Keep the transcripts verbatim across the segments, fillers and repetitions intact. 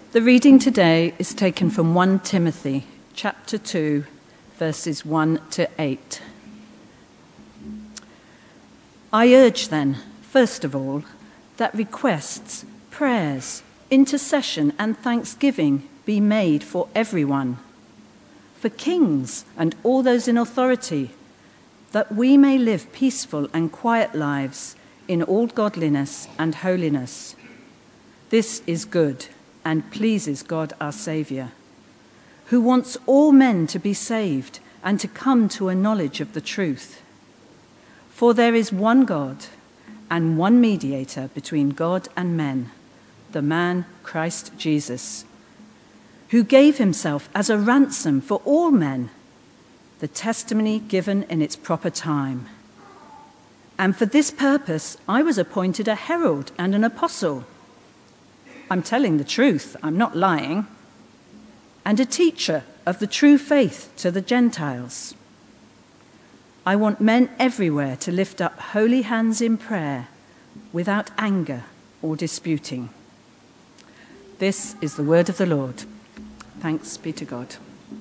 The reading today is taken from First Timothy chapter two, verses one to eight. I urge then, first of all, that requests, prayers, intercession and thanksgiving be made for everyone, for kings and all those in authority, that we may live peaceful and quiet lives in all godliness and holiness. This is good and pleases God our Saviour, who wants all men to be saved and to come to a knowledge of the truth. For there is one God and one mediator between God and men, the man Christ Jesus, who gave himself as a ransom for all men, the testimony given in its proper time. And for this purpose I was appointed a herald and an apostle. I'm telling the truth, I'm not lying, and a teacher of the true faith to the Gentiles. I want men everywhere to lift up holy hands in prayer without anger or disputing. This is the word of the Lord. Thanks be to God.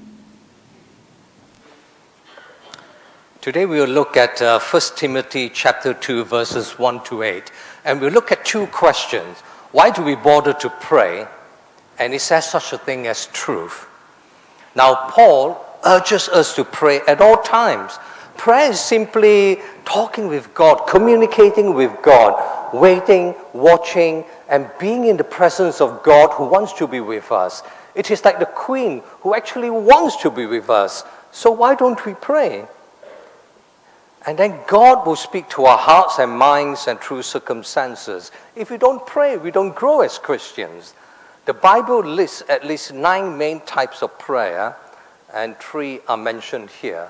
Today we will look at uh, First Timothy chapter two, verses one to eight, and we'll look at two questions. Why do we bother to pray? And is there such a thing as truth? Now, Paul urges us to pray at all times. Prayer is simply talking with God, communicating with God, waiting, watching, and being in the presence of God who wants to be with us. It is like the Queen who actually wants to be with us. So why don't we pray? And then God will speak to our hearts and minds and through circumstances. If we don't pray, we don't grow as Christians. The Bible lists at least nine main types of prayer, and three are mentioned here.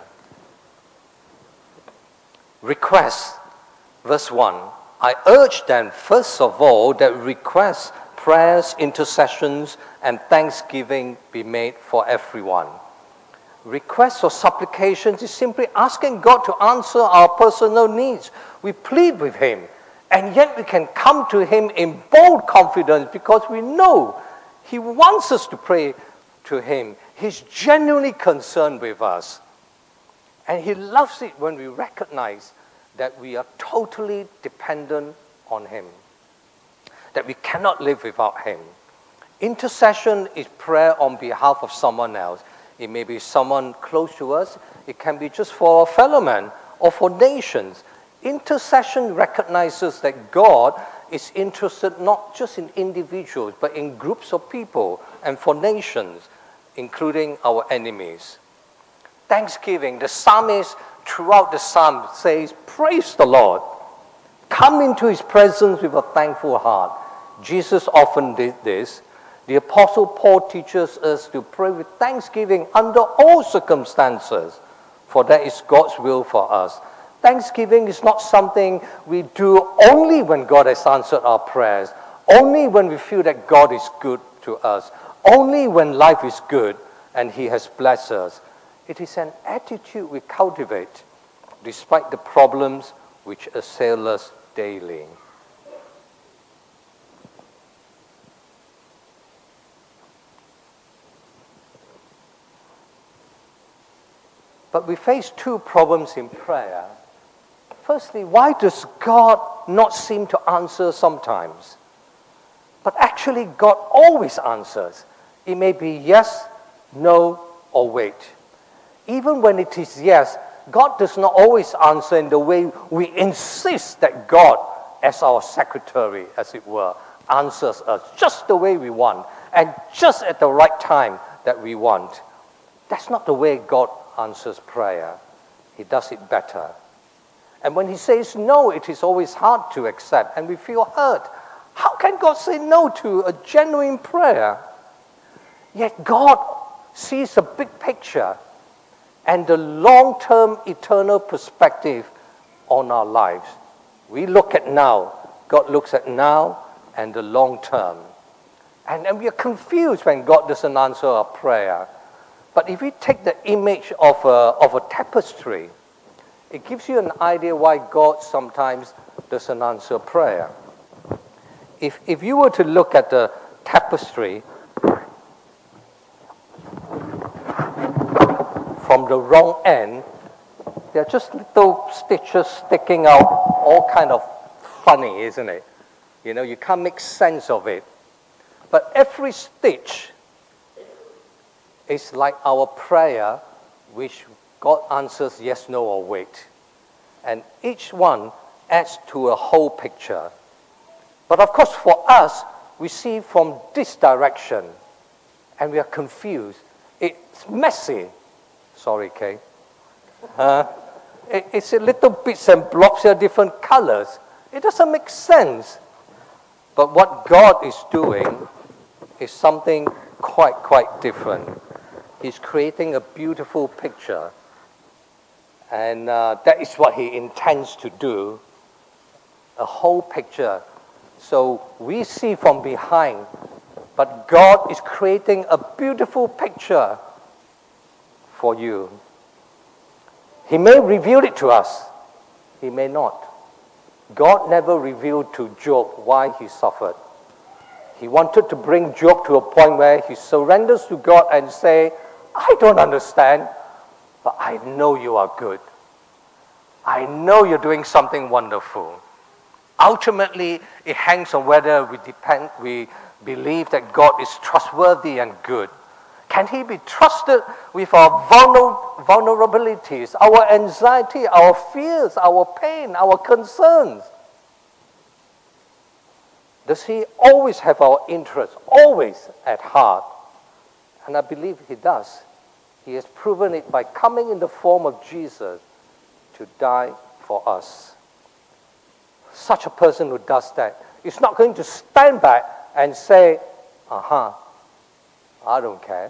Request, verse one. I urge then, first of all, that requests, prayers, intercessions, and thanksgiving be made for everyone. Requests or supplications is simply asking God to answer our personal needs. We plead with Him, and yet we can come to Him in bold confidence because we know He wants us to pray to Him. He's genuinely concerned with us, and He loves it when we recognize that we are totally dependent on Him, that we cannot live without Him. Intercession is prayer on behalf of someone else. It may be someone close to us. It can be just for a fellow man or for nations. Intercession recognizes that God is interested not just in individuals, but in groups of people and for nations, including our enemies. Thanksgiving, the psalmist throughout the psalm says, praise the Lord. Come into His presence with a thankful heart. Jesus often did this. The Apostle Paul teaches us to pray with thanksgiving under all circumstances, for that is God's will for us. Thanksgiving is not something we do only when God has answered our prayers, only when we feel that God is good to us, only when life is good and He has blessed us. It is an attitude we cultivate despite the problems which assail us daily. But we face two problems in prayer. Firstly, why does God not seem to answer sometimes? But actually, God always answers. It may be yes, no, or wait. Even when it is yes, God does not always answer in the way we insist that God, as our secretary, as it were, answers us just the way we want and just at the right time that we want. That's not the way God answers prayer. He does it better. And when He says no, it is always hard to accept and we feel hurt. How can God say no to a genuine prayer? Yet God sees the big picture and the long-term eternal perspective on our lives. We look at now, God looks at now and the long term. And, and we are confused when God doesn't answer our prayer. But if we take the image of a, of a tapestry, it gives you an idea why God sometimes doesn't answer prayer. If, if you were to look at the tapestry, from the wrong end, they're just little stitches sticking out, all kind of funny, isn't it? You know, you can't make sense of it. But every stitch is like our prayer, which God answers yes, no, or wait. And each one adds to a whole picture. But of course, for us, we see from this direction, and we are confused. It's messy. Sorry, Kay. Uh, it, it's a little bits and blobs here, different colors. It doesn't make sense. But what God is doing is something quite, quite different. He's creating a beautiful picture. And uh, that is what he intends to do. A whole picture. So we see from behind, but God is creating a beautiful picture for you. He may reveal it to us. He may not. God never revealed to Job why he suffered. He wanted to bring Job to a point where he surrenders to God and say, I don't understand, but I know you are good. I know you're doing something wonderful. Ultimately, it hangs on whether we depend, we believe that God is trustworthy and good. Can he be trusted with our vulner- vulnerabilities, our anxiety, our fears, our pain, our concerns? Does he always have our interests, always at heart? And I believe he does. He has proven it by coming in the form of Jesus to die for us. Such a person who does that is not going to stand back and say, uh-huh, I don't care.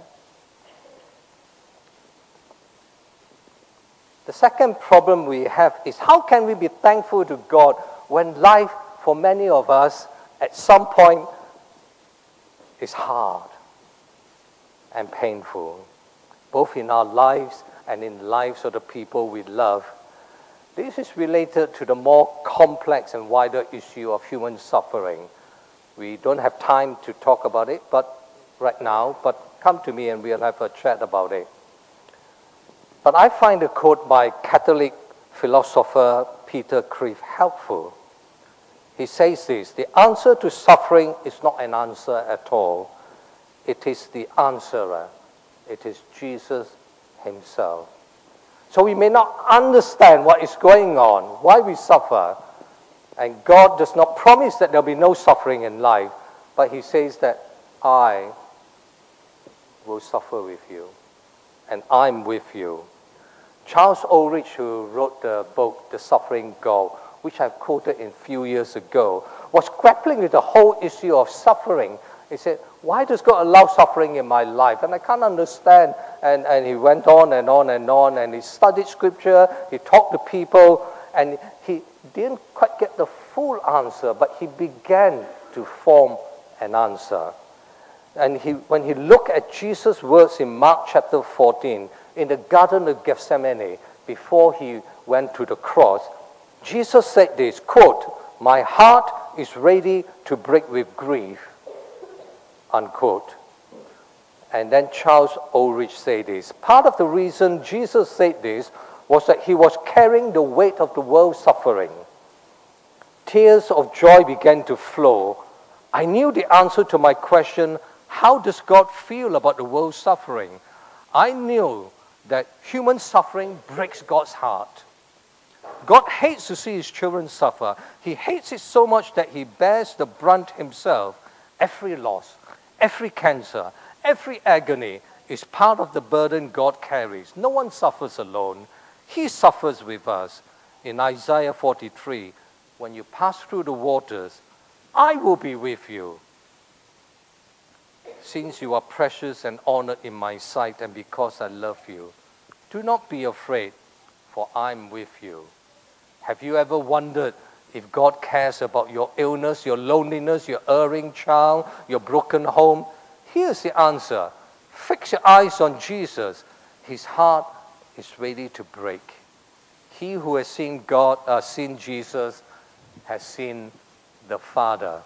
The second problem we have is how can we be thankful to God when life, for many of us, at some point is hard and painful, both in our lives and in the lives of the people we love. This is related to the more complex and wider issue of human suffering. We don't have time to talk about it but right now, but come to me and we'll have a chat about it. But I find a quote by Catholic philosopher Peter Kreeft helpful. He says this: the answer to suffering is not an answer at all. It is the answerer. It is Jesus himself. So we may not understand what is going on, why we suffer. And God does not promise that there will be no suffering in life, but he says that I will suffer with you, and I'm with you. Charles Ulrich, who wrote the book, The Suffering God, which I quoted a few years ago, was grappling with the whole issue of suffering. He said, why does God allow suffering in my life? And I can't understand. And, and he went on and on and on, and he studied scripture, he talked to people, and he didn't quite get the full answer, but he began to form an answer. And he, when he looked at Jesus' words in Mark chapter fourteen, in the Garden of Gethsemane, before he went to the cross, Jesus said this, quote, my heart is ready to break with grief, unquote. And then Charles Ulrich said this, part of the reason Jesus said this was that he was carrying the weight of the world's suffering. Tears of joy began to flow. I knew the answer to my question, how does God feel about the world's suffering? I knew that human suffering breaks God's heart. God hates to see his children suffer. He hates it so much that he bears the brunt himself. Every loss, every cancer, every agony is part of the burden God carries. No one suffers alone. He suffers with us. In Isaiah forty-three, when you pass through the waters, I will be with you. Since you are precious and honored in my sight, and because I love you, do not be afraid, for I'm with you. Have you ever wondered if God cares about your illness, your loneliness, your erring child, your broken home? Here's the answer. Fix your eyes on Jesus. His heart is ready to break. He who has seen God, uh, seen Jesus, has seen the Father.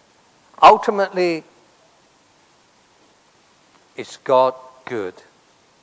Ultimately, is God good?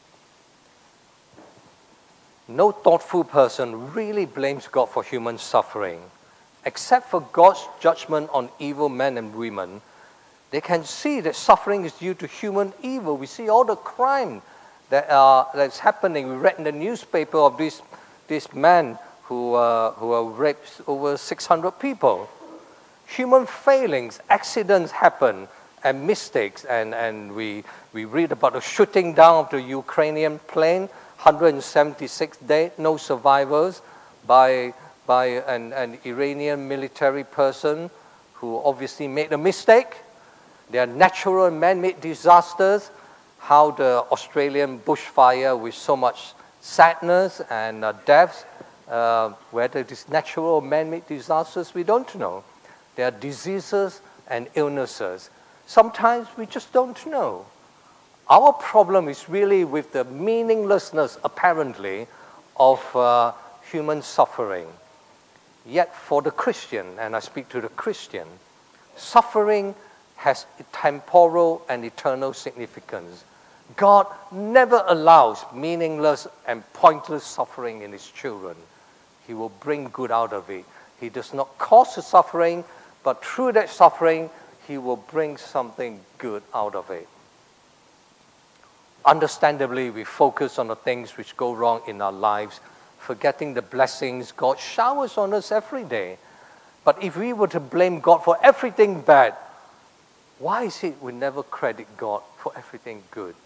No thoughtful person really blames God for human suffering. Except for God's judgment on evil men and women, they can see that suffering is due to human evil. We see all the crime that uh, that's happening. We read in the newspaper of this this man who uh, who uh, raped over six hundred people. Human failings, accidents happen, and mistakes. And, and we we read about the shooting down of the Ukrainian plane, one hundred seventy-six dead, no survivors, by by an, an Iranian military person who obviously made a mistake. There are natural and man-made disasters, how the Australian bushfire with so much sadness and uh, deaths, uh, whether it is natural or man-made disasters, we don't know. There are diseases and illnesses. Sometimes we just don't know. Our problem is really with the meaninglessness, apparently, of uh, human suffering. Yet for the Christian, and I speak to the Christian, suffering has temporal and eternal significance. God never allows meaningless and pointless suffering in his children. He will bring good out of it. He does not cause the suffering, but through that suffering, he will bring something good out of it. Understandably, we focus on the things which go wrong in our lives, forgetting the blessings God showers on us every day. But if we were to blame God for everything bad, why is it we never credit God for everything good?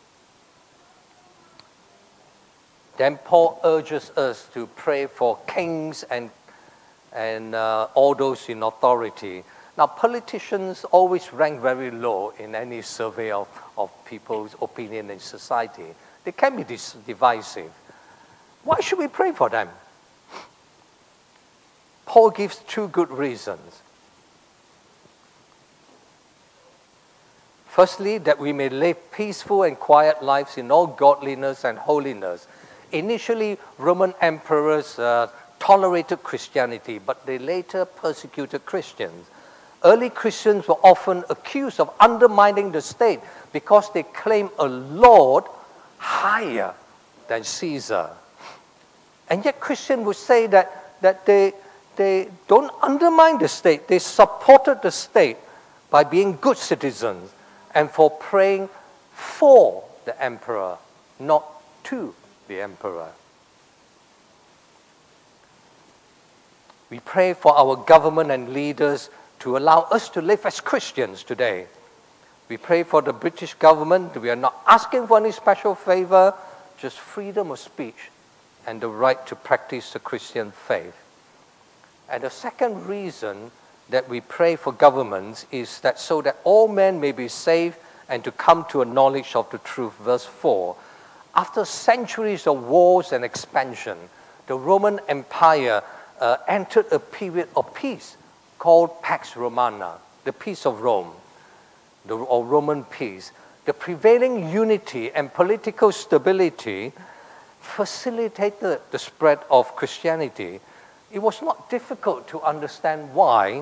Then Paul urges us to pray for kings and, and uh, all those in authority. Now, politicians always rank very low in any survey of, of people's opinion in society. They can be dis- divisive. Why should we pray for them? Paul gives two good reasons. Firstly, that we may live peaceful and quiet lives in all godliness and holiness. Initially, Roman emperors uh, tolerated Christianity, but they later persecuted Christians. Early Christians were often accused of undermining the state because they claimed a Lord higher than Caesar. And yet Christians would say that, that they, they don't undermine the state. They supported the state by being good citizens and for praying for the emperor, not to the emperor. We pray for our government and leaders to allow us to live as Christians today. We pray for the British government. We are not asking for any special favor, just freedom of speech and the right to practice the Christian faith. And the second reason that we pray for governments is that so that all men may be saved and to come to a knowledge of the truth. Verse four, after centuries of wars and expansion, the Roman Empire uh, entered a period of peace called Pax Romana, the peace of Rome, the, or Roman peace. The prevailing unity and political stability facilitated the spread of Christianity. It was not difficult to understand why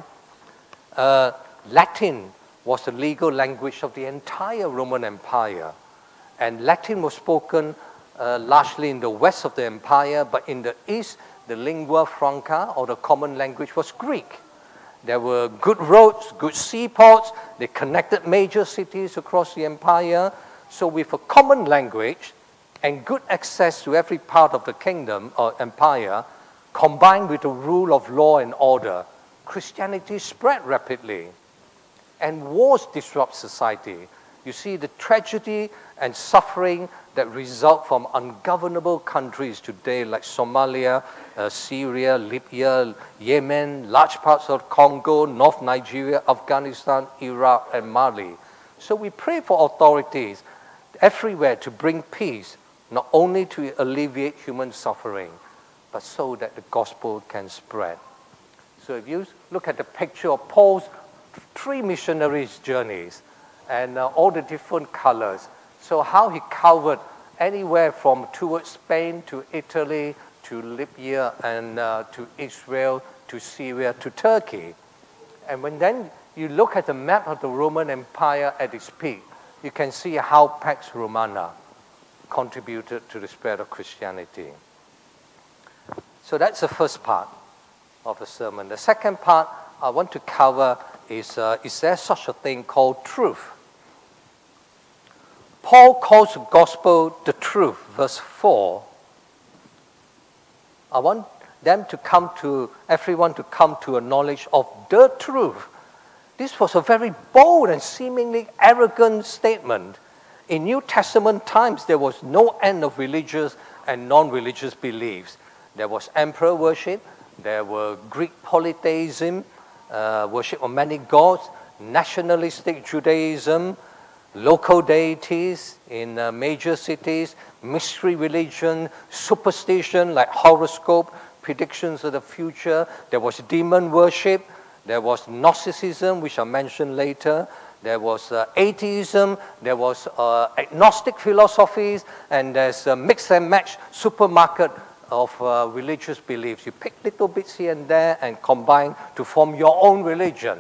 uh, Latin was the legal language of the entire Roman Empire. And Latin was spoken uh, largely in the west of the empire, but in the east, the lingua franca, or the common language, was Greek. There were good roads, good seaports. They connected major cities across the empire. So with a common language and good access to every part of the kingdom or empire, combined with the rule of law and order, Christianity spread rapidly. And wars disrupt society. You see the tragedy and suffering that result from ungovernable countries today like Somalia, uh, Syria, Libya, Yemen, large parts of Congo, North Nigeria, Afghanistan, Iraq, and Mali. So we pray for authorities everywhere to bring peace, not only to alleviate human suffering, but so that the gospel can spread. So if you look at the picture of Paul's three missionaries' journeys, and uh, all the different colors. So how he covered anywhere from towards Spain to Italy to Libya and uh, to Israel to Syria to Turkey. And when then you look at the map of the Roman Empire at its peak, you can see how Pax Romana contributed to the spread of Christianity. So that's the first part of the sermon. The second part I want to cover is, uh, is there such a thing called truth? Paul calls the gospel the truth, verse four. I want them to come to, everyone to come to a knowledge of the truth. This was a very bold and seemingly arrogant statement. In New Testament times, there was no end of religious and non-religious beliefs. There was emperor worship, there were Greek polytheism, uh, worship of many gods, nationalistic Judaism, local deities in uh, major cities, mystery religion, superstition like horoscope, predictions of the future. There was demon worship. There was Gnosticism, which I'll mention later. There was uh, atheism. There was uh, agnostic philosophies. And there's a mix and match supermarket of uh, religious beliefs. You pick little bits here and there and combine to form your own religion.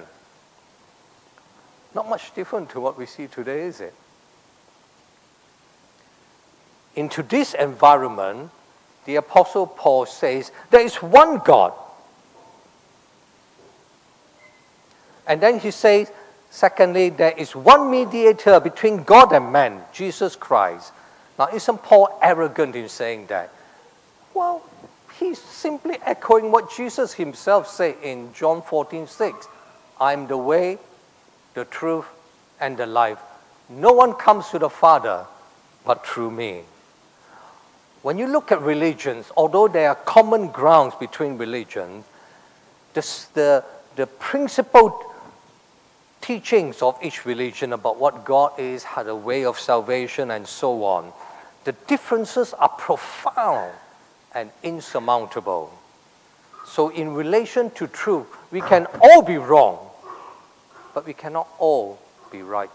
Not much different to what we see today, is it? Into this environment, the Apostle Paul says, there is one God. And then he says, secondly, there is one mediator between God and man, Jesus Christ. Now, isn't Paul arrogant in saying that? Well, he's simply echoing what Jesus himself said in John fourteen six. I'm the way, the truth, and the life. No one comes to the Father but through me. When you look at religions, although there are common grounds between religions, the, the, the principal teachings of each religion about what God is, how the way of salvation, and so on, the differences are profound and insurmountable. So in relation to truth, we can all be wrong, but we cannot all be right.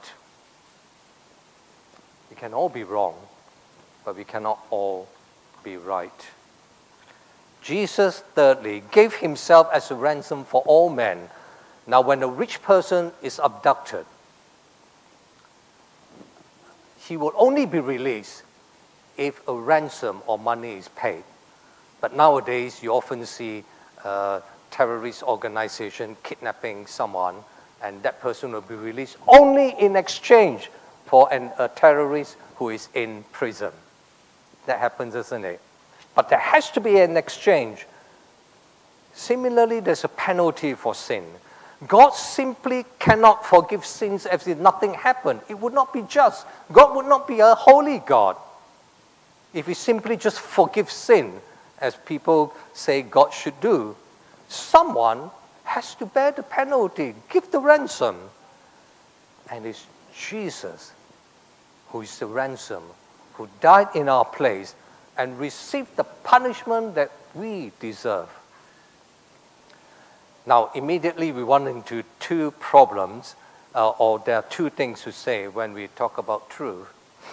We can all be wrong, but we cannot all be right. Jesus, thirdly, gave himself as a ransom for all men. Now, when a rich person is abducted, he will only be released if a ransom or money is paid. But nowadays, you often see a terrorist organization kidnapping someone, and that person will be released only in exchange for an, a terrorist who is in prison. That happens, isn't it? But there has to be an exchange. Similarly, there's a penalty for sin. God simply cannot forgive sins as if nothing happened. It would not be just. God would not be a holy God if he simply just forgives sin, as people say God should do. Someone has to bear the penalty, give the ransom. And it's Jesus who is the ransom, who died in our place and received the punishment that we deserve. Now, immediately we run into two problems, uh, or there are two things to say when we talk about truth.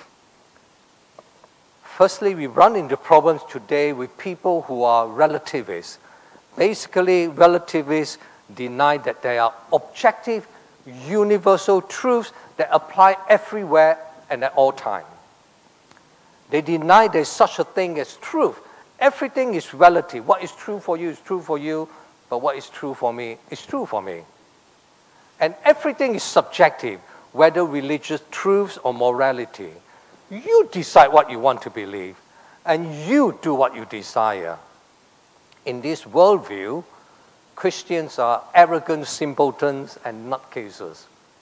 Firstly, we run into problems today with people who are relativists. Basically, relativists deny that there are objective, universal truths that apply everywhere and at all times. They deny there's such a thing as truth. Everything is relative. What is true for you is true for you, but what is true for me is true for me. And everything is subjective, whether religious truths or morality. You decide what you want to believe, and you do what you desire. In this worldview, Christians are arrogant simpletons and nutcases.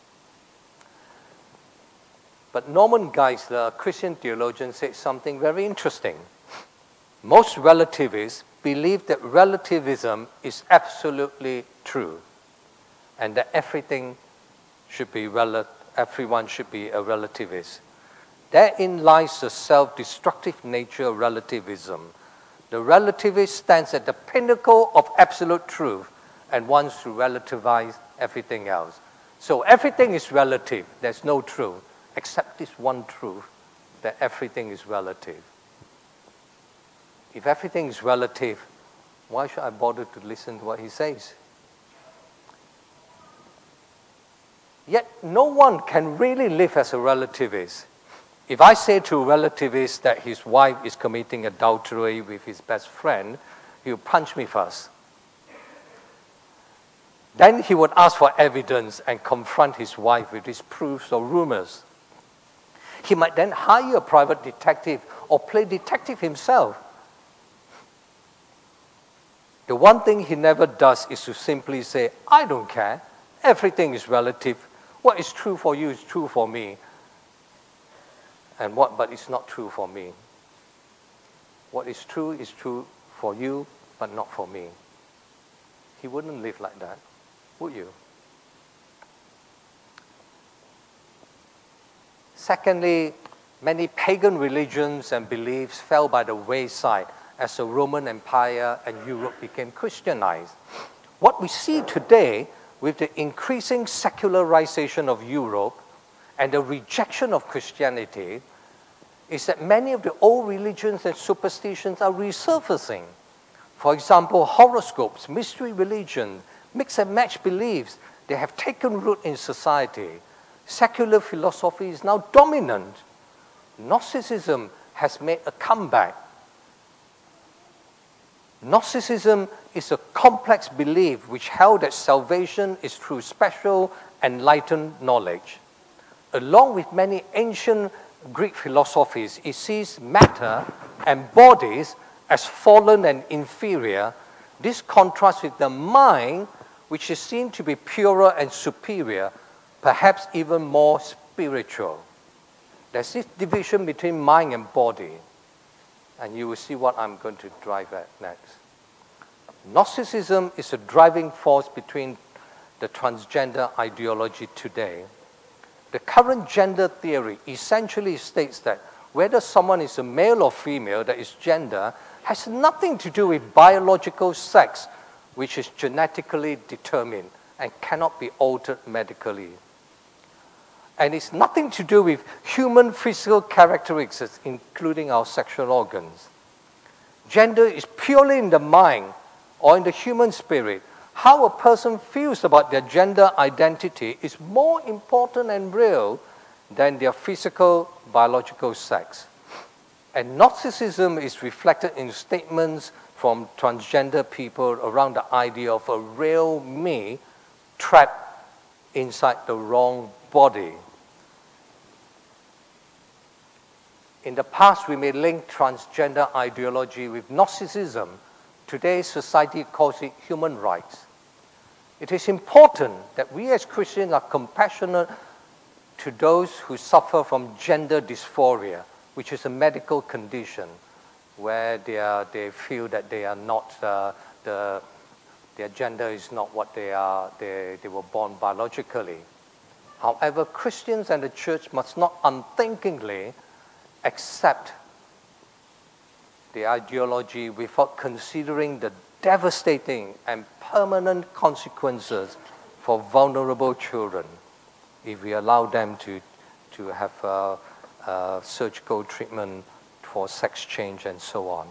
But Norman Geisler, a Christian theologian, said something very interesting. Most relativists believe that relativism is absolutely true, and that everything should be rel- everyone should be a relativist. Therein lies the self-destructive nature of relativism. The relativist stands at the pinnacle of absolute truth and wants to relativize everything else. So everything is relative. There's no truth, except this one truth, that everything is relative. If everything is relative, why should I bother to listen to what he says? Yet no one can really live as a relativist. If I say to a relativist that his wife is committing adultery with his best friend, he would punch me first. Then he would ask for evidence and confront his wife with his proofs or rumors. He might then hire a private detective or play detective himself. The one thing he never does is to simply say, I don't care. Everything is relative. What is true for you is true for me. And what, but it's not true for me. What is true is true for you, but not for me. He wouldn't live like that, would you? Secondly, many pagan religions and beliefs fell by the wayside as the Roman Empire and Europe became Christianized. What we see today with the increasing secularization of Europe and the rejection of Christianity is that many of the old religions and superstitions are resurfacing. For example, horoscopes, mystery religion, mix and match beliefs, they have taken root in society. Secular philosophy is now dominant. Gnosticism has made a comeback. Gnosticism is a complex belief which held that salvation is through special enlightened knowledge. Along with many ancient Greek philosophies, it sees matter and bodies as fallen and inferior. This contrasts with the mind, which is seen to be purer and superior, perhaps even more spiritual. There's this division between mind and body, and you will see what I'm going to drive at next. Gnosticism is a driving force between the transgender ideology today. The current gender theory essentially states that whether someone is a male or female, that is gender, has nothing to do with biological sex, which is genetically determined and cannot be altered medically. And it's nothing to do with human physical characteristics, including our sexual organs. Gender is purely in the mind or in the human spirit. How a person feels about their gender identity is more important and real than their physical, biological sex. And Gnosticism is reflected in statements from transgender people around the idea of a real me trapped inside the wrong body. In the past, we may link transgender ideology with Gnosticism. Today's society calls it human rights. It is important that we as Christians are compassionate to those who suffer from gender dysphoria, which is a medical condition where they, are, they feel that they are not, uh, the, their gender is not what they are, they, they were born biologically. However, Christians and the church must not unthinkingly accept the ideology without considering the devastating and permanent consequences for vulnerable children if we allow them to, to have uh, uh, surgical treatment for sex change and so on.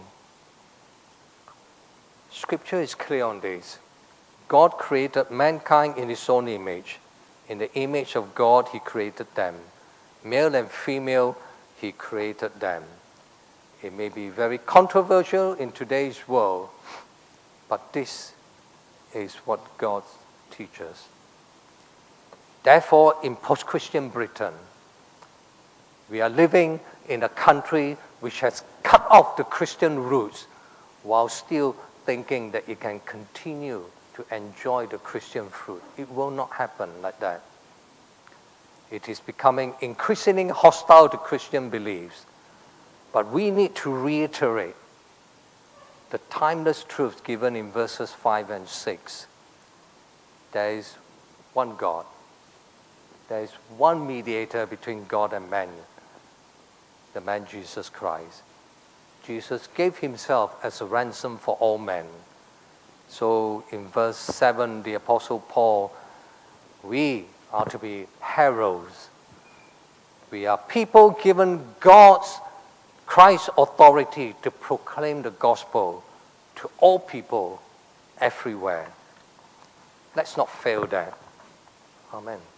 Scripture is clear on this. God created mankind in his own image. In the image of God, he created them. Male and female, he created them. It may be very controversial in today's world, but this is what God teaches. Therefore, in post-Christian Britain, we are living in a country which has cut off the Christian roots while still thinking that it can continue to enjoy the Christian fruit. It will not happen like that. It is becoming increasingly hostile to Christian beliefs. But we need to reiterate the timeless truth given in verses five and six. There is one God. There is one mediator between God and man, the man Jesus Christ. Jesus gave himself as a ransom for all men. So in verse seven, the Apostle Paul, we are to be heralds. We are people given God's, Christ's authority to proclaim the gospel to all people everywhere. Let's not fail that. Amen.